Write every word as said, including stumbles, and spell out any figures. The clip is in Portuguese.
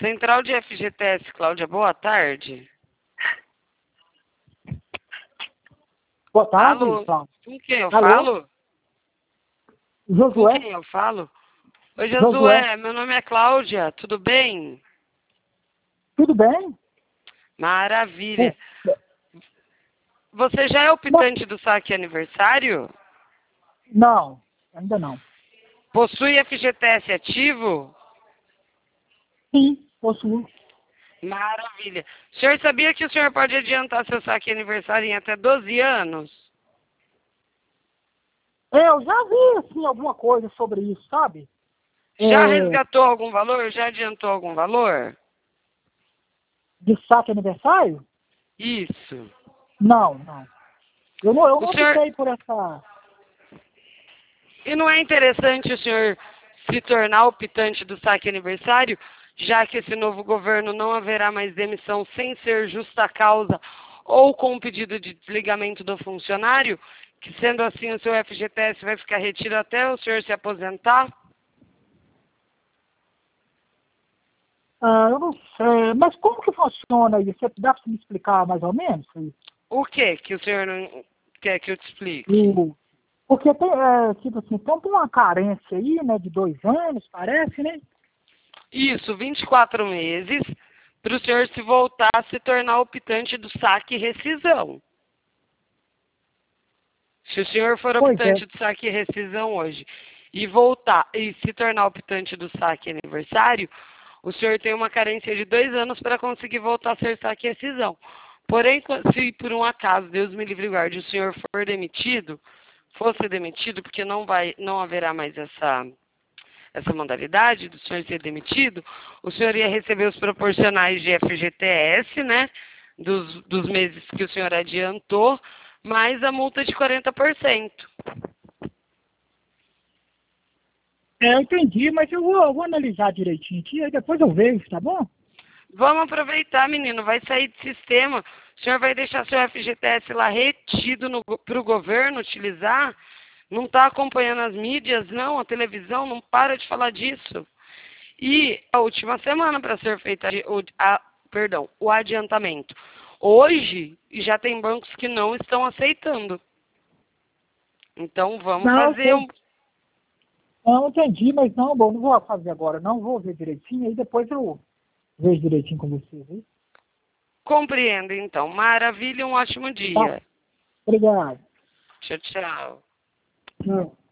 Central de F G T S, Cláudia, boa tarde. Boa tarde, Alô, Cláudio. com quem eu Alô? falo? Com Josué? quem eu falo? Oi, Josué. Josué, meu nome é Cláudia, tudo bem? Tudo bem? Maravilha. Você já é optante do saque aniversário? Não, ainda não. Possui F G T S ativo? Sim, possuo. Maravilha. O senhor sabia que o senhor pode adiantar seu saque aniversário em até doze anos? É, eu já vi, assim, alguma coisa sobre isso, sabe? Já É, resgatou algum valor? Já adiantou algum valor? de saque aniversário? Isso. Não, não. Eu não, eu O não senhor... optei por essa... E não é interessante o senhor se tornar optante do saque aniversário, já que esse novo governo não haverá mais demissão sem ser justa causa ou com pedido de desligamento do funcionário, que sendo assim o seu F G T S vai ficar retido até o senhor se aposentar? Ah, eu não sei, mas como que funciona isso? Você dá para me explicar mais ou menos? O que que o senhor não quer que eu te explique? O, porque tem, é, tipo assim, tem uma carência aí, né, de dois anos, parece, né? Isso, vinte e quatro meses, para o senhor se voltar a se tornar optante do saque e rescisão. Se o senhor for Pois é. optante do saque e rescisão hoje e voltar e se tornar optante do saque e aniversário, o senhor tem uma carência de dois anos para conseguir voltar a ser saque e rescisão. Porém, se por um acaso, Deus me livre e guarde, o senhor for demitido, fosse demitido, porque não vai, não haverá mais essa essa modalidade do senhor ser demitido, o senhor ia receber os proporcionais de F G T S, né, dos, dos meses que o senhor adiantou, mais a multa de quarenta por cento. É, eu entendi, mas eu vou, eu vou analisar direitinho aqui, aí depois eu vejo, tá bom? Vamos aproveitar, menino, vai sair de sistema. O senhor vai deixar seu F G T S lá retido para o governo utilizar? Não está acompanhando as mídias, não, a televisão, não para de falar disso. E a última semana para ser feita o, a, perdão, o adiantamento. Hoje já tem bancos que não estão aceitando. Então vamos Não, fazer ok. um. Não, entendi, mas não, bom, não vou fazer agora, não, vou ver direitinho, aí depois eu vejo direitinho com você, viu? Compreendo, então. Maravilha, um ótimo Tá, dia. obrigado. Tchau, tchau. Tchau.